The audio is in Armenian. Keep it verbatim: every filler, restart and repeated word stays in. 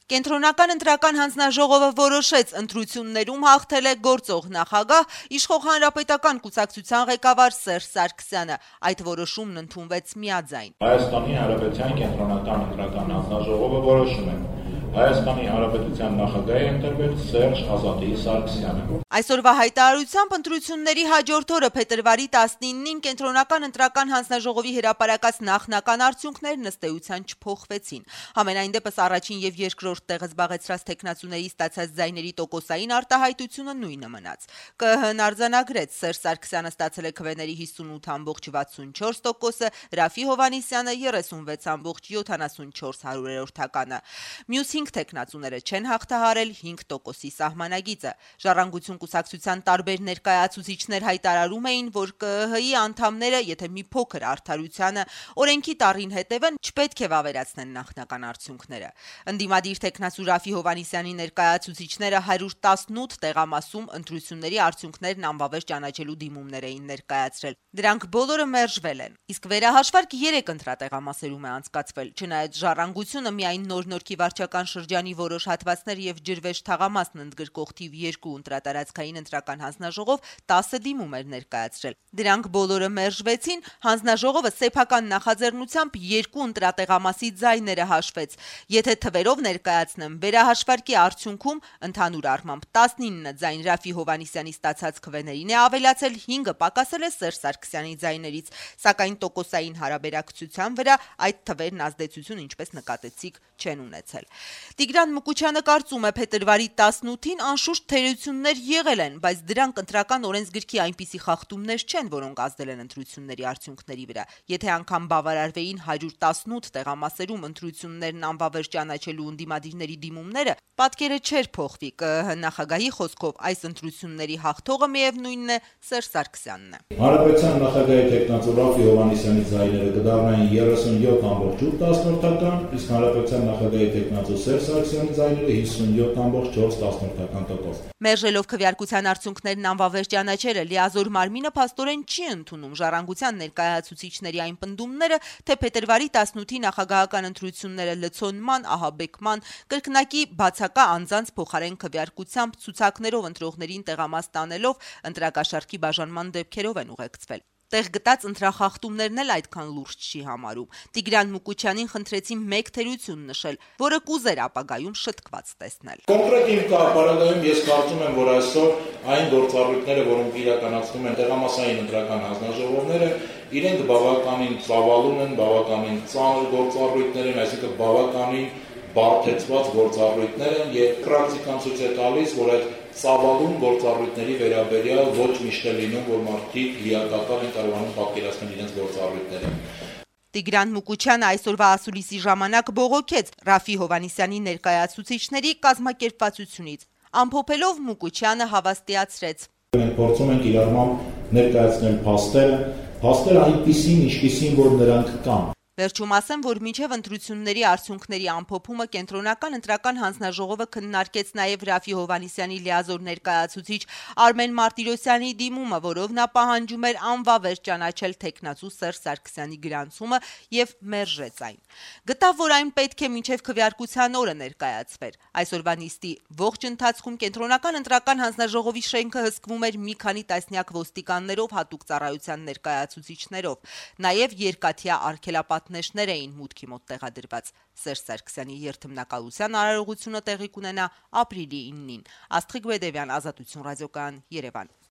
Կենտրոնական ընտրական հանձնաժողովը որոշեց ընտրություններում հաղթել է գործող նախագահ իշխող հանրապետական կուսակցության ղեկավար Սերժ Սարգսյանը։ Այդ որոշումն ընդունվեց միաձայն։ Հայաստանի Հանրապետության կենտրոնական ընտրական հանձնաժողովը որոշում է Հայաստանի Հանրապետության նախագահ է ընտրվել Սերժ Ազատի Սարգսյանը։ Այսօրվա հայտարարությամբ ընտրությունների հաջորդ օրը փետրվարի տասնինին կենտրոնական ընտրական հանձնաժողովի հրապարակած նախնական արդյունքներն ըստ էության չփոխվեցին։ Համենայն դեպս առաջին եւ երկրորդ տեղը զբաղեցրած տեխնացուների ստացած ձայների տոկոսային արտահայտությունը նույնը մնաց։ ԿԸՀ-ն արձանագրեց Սերժ Սարգսյանը ստացել է քվեների հիսունութ բացարձակ վաթսունչորս տոկոսը, Ռաֆի Հովհաննիսյանը երեսունվեց բացարձակ յոթանասունչորս հարյուրերորդականը։ Մյուս հինգ տեխնացուները չեն հաղթահարել հինգ տոկոսի սահմանագիծը։ Ժառանգություն կուսակցության տարբեր ներկայացուցիչներ հայտարարում էին, որ ԿԸՀ-ի անդամները, եթե մի փոքր արդարությանը, օրենքի տառին հետևեն, չպետք է վավերացնեն նախնական արդյունքները։ Ընդդիմադիր տեխնացու Ռաֆի Հովհաննիսյանի ներկայացուցիչները հարյուր տասնութ տեղամասում ընտրությունների արդյունքներն անվավեր ճանաչելու դիմումներ էին ներկայացրել։ Դրանք բոլորը մերժվել են։ Իսկ վերահաշվարկ երեք ընտրատեղամասերում է անցկացվել։ Չնայած Ժառանգությունը միայն Նոր-Նորքի վարչական շրջանի որոշ հատվածներ եւ Ջրվեժ թաղամասն ընդգրկող թիվ երկու ընտրատարածքային ընտրական հանձնաժողով տասը դիմում էր ներկայացրել։ Դրանք բոլորը մերժվեցին, հանձնաժողովը սեփական նախաձեռնությամբ երկու ընտրատեղամասի ձայները հաշվեց։ Եթե թվերով ներկայացնեմ, վերահաշվարկի արդյունքում ընդհանուր առմամբ տասնինը ձայն Ռաֆի Հովհաննիսյանի ստացած քվեներին է ավելացել, հինգը պակասել է Սերժ Սարգսյանի ձայներից, սակայն տոկոսային հարաբերակցության վրա այդ թվերն ազդեցություն, ինչպես նկատեցիք, չեն ունեցել։ Տիգրան Մուկուչյանը կարծում է, փետրվարի տասնութին անշուշտ թերություններ եղել են, բայց դրանք ընտրական օրենսգրքի այնպիսի խախտումներ չեն, որոնք ազդել են ընտրությունների արդյունքների վրա։ Եթե անգամ բավարարվեին հարյուր տասնութ տեղամասերում ընտրություններն անվավեր ճանաչելու ընդդիմադիրների դիմումները, պատկերը չէր փոխվի։ ԿԸՀ նախագահի խոսքով այս ընտրությունների հաղթողը միևնույնն է Սերժ Սարգսյանն է։ Հանրապետության նախագահի տեխնացու Ռաֆի Հովհաննիսյանի ձայները կդառնային երեսունյոթ բացարձակ ութ տասնորդական, իսկ հանրապետության նախագահի տեխնացու Սերժ Սարգսյանի ձայները հիսունյոթ բացարձակ չորս տասնորդական տոկոս։ Մերժելով քվեարկության արդյունքներն անվավեր ճանաչելը, լիազոր մարմինը փաստորեն չի ընդունում Ժառանգության ներկայացուցիչների այն պնդումները, թե փետրվարի տասնութի նախագահական ընտրությունները լցոնման, ահաբեկման, կրկնակի բացակա անձանց փոխարեն քվեարկությամբ ցուցակներով ընտրողներին տեղամաս տանելով ընտրակաշառքի բաժանման դեպքերով են ուղեկցվել։ Տեղ գտած ընտրախախտումներն էլ այդքան լուրջ չի համարում։ Տիգրան Մուկուչյանին խնդրեցի մեկ թերություն նշել, որը կուզեր ապագայում շտկված տեսնել։ Կոնկրետ իմ ապարագայում ես կարծում եմ, որ այսօր այն գործառույթները, որոնք իրականացնում են տեղամասային ընտրական հանձնաժողովները, իրենք բավականին ծավալուն են, բավականին ծանր գործառույթներ են, այսինքն բավականին բարդեցված գործառույթներ են եւ պրակտիկան ցույց է տալիս, որ այդ ծավալուն գործառույթների վերաբերյալ ոչ միշտ է լինում, որ մարդիկ լիակատար են կարողանում պատկերացնել իրենց գործառույթները։ Տիգրան Մուկուչյանը այսօրվա ասուլիսի ժամանակ բողոքեց Ռաֆի Հովհաննիսյանի ներկայացուցիչների կազմակերպվածությունից։ Ամփոփելով Մուկուչյանը հավաստիացրեց. Մենք փորձում ենք իրարմամբ ներկայացնել փաստերը, փաստերը այնպիսին, ինչպիսին որ նրանք կան։ Վերջում ասեմ, որ մինչև ընտրությունների արդյունքների ամփոփումը կենտրոնական ընտրական հանձնաժողովը քննարկեց նաև Ռաֆի Հովհաննիսյանի լիազոր ներկայացուցիչ Արմեն Մարտիրոսյանի դիմումը, որով նա պահանջում էր անվավեր ճանաչել տեխնացու Սերժ Սարգսյանի գրանցումը եւ մերժեց այն։ Գտավ, որ այն պետք է մինչև քվեարկության օրը ներկայացվեր։ Այսօրվա նիստի ողջ ընթացքում կենտրոնական ընտրական հանձնաժողովի շենքը հսկվում էր մի քանի տասնյակ ոստիկաններով, հատուկ ծառայության ներկայացուցիչներով, նաև երկաթյա արգելապատնեշներ էին մուտքի մոտ տեղադրված։ Սերժ Սարգսյանի երթմնակալության արարողությունը տեղի կունենա ապրիլի իննին։ Աստղիկ Բեդևյան, Ազատություն ռադիոկայան, Երևան։